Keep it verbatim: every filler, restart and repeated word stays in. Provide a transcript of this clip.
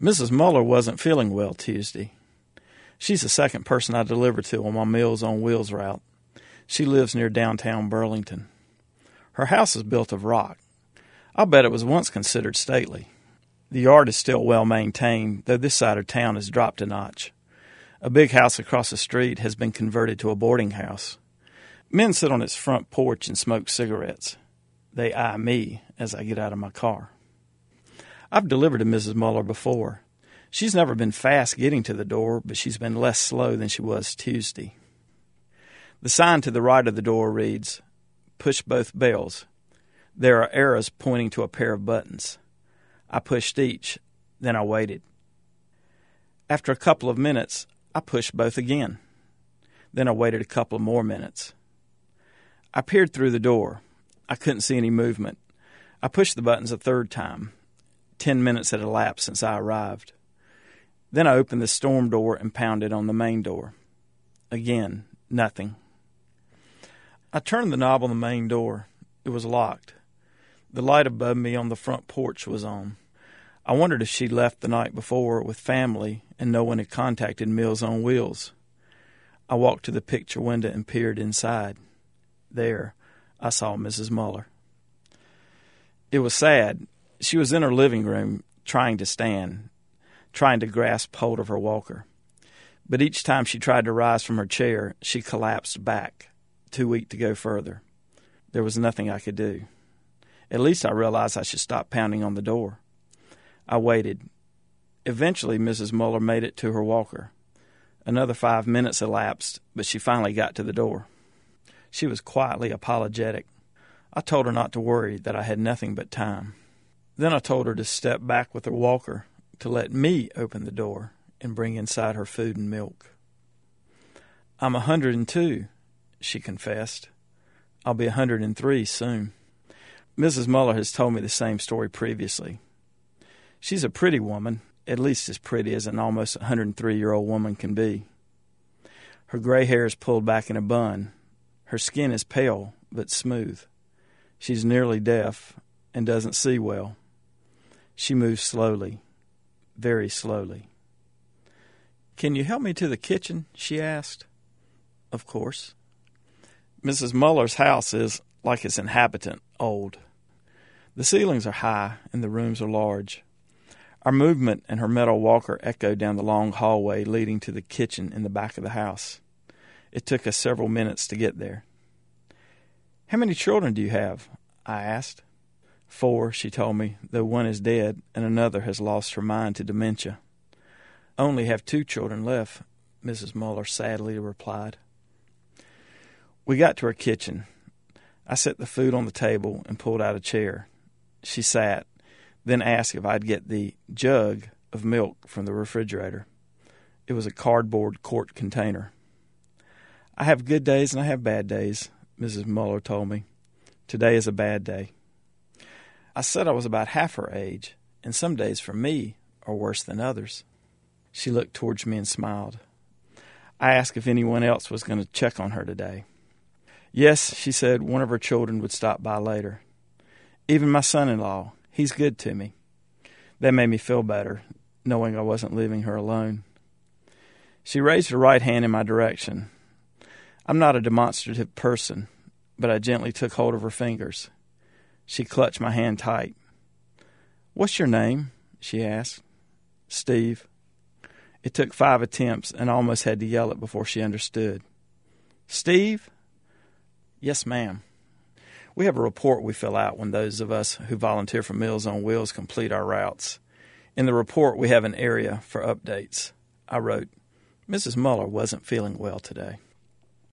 Missus Muller wasn't feeling well Tuesday. She's the second person I deliver to on my Meals on Wheels route. She lives near downtown Burlington. Her house is built of rock. I'll bet it was once considered stately. The yard is still well maintained, though this side of town has dropped a notch. A big house across the street has been converted to a boarding house. Men sit on its front porch and smoke cigarettes. They eye me as I get out of my car. I've delivered to Missus Muller before. She's never been fast getting to the door, but she's been less slow than she was Tuesday. The sign to the right of the door reads, "Push both bells." There are arrows pointing to a pair of buttons. I pushed each, then I waited. After a couple of minutes, I pushed both again. Then I waited a couple of more minutes. I peered through the door. I couldn't see any movement. I pushed the buttons a third time. Ten minutes had elapsed since I arrived. Then I opened the storm door and pounded on the main door. Again, nothing. I turned the knob on the main door. It was locked. The light above me on the front porch was on. I wondered if she'd left the night before with family and no one had contacted Meals on Wheels. I walked to the picture window and peered inside. There, I saw Missus Muller. It was sad. She was in her living room, trying to stand, trying to grasp hold of her walker. But each time she tried to rise from her chair, she collapsed back, too weak to go further. There was nothing I could do. At least I realized I should stop pounding on the door. I waited. Eventually, Missus Muller made it to her walker. Another five minutes elapsed, but she finally got to the door. She was quietly apologetic. I told her not to worry, that I had nothing but time. Then I told her to step back with her walker, to let me open the door and bring inside her food and milk. "I'm a hundred and two," she confessed. "I'll be a hundred and three soon." Missus Muller has told me the same story previously. She's a pretty woman, at least as pretty as an almost one hundred three-year-old woman can be. Her gray hair is pulled back in a bun. Her skin is pale but smooth. She's nearly deaf and doesn't see well. She moves slowly, very slowly. "Can you help me to the kitchen?" she asked. Of course. Missus Muller's house is, like its inhabitant, old. The ceilings are high and the rooms are large. Our movement and her metal walker echoed down the long hallway leading to the kitchen in the back of the house. It took us several minutes to get there. "How many children do you have?" I asked. "Four," she told me, though one is dead and another has lost her mind to dementia. "I only have two children left," Missus Muller sadly replied. We got to her kitchen. I set the food on the table and pulled out a chair. She sat, then asked if I'd get the jug of milk from the refrigerator. It was a cardboard quart container. "I have good days and I have bad days," Missus Muller told me. "Today is a bad day." I said I was about half her age, and some days for me are worse than others. She looked towards me and smiled. I asked if anyone else was going to check on her today. Yes, she said one of her children would stop by later. Even my son-in-law, he's good to me. That made me feel better, knowing I wasn't leaving her alone. She raised her right hand in my direction. I'm not a demonstrative person, but I gently took hold of her fingers. She clutched my hand tight. "What's your name?" she asked. "Steve." It took five attempts and I almost had to yell it before she understood. "Steve?" "Yes, ma'am." We have a report we fill out when those of us who volunteer for Meals on Wheels complete our routes. In the report, we have an area for updates. I wrote, "Missus Muller wasn't feeling well today."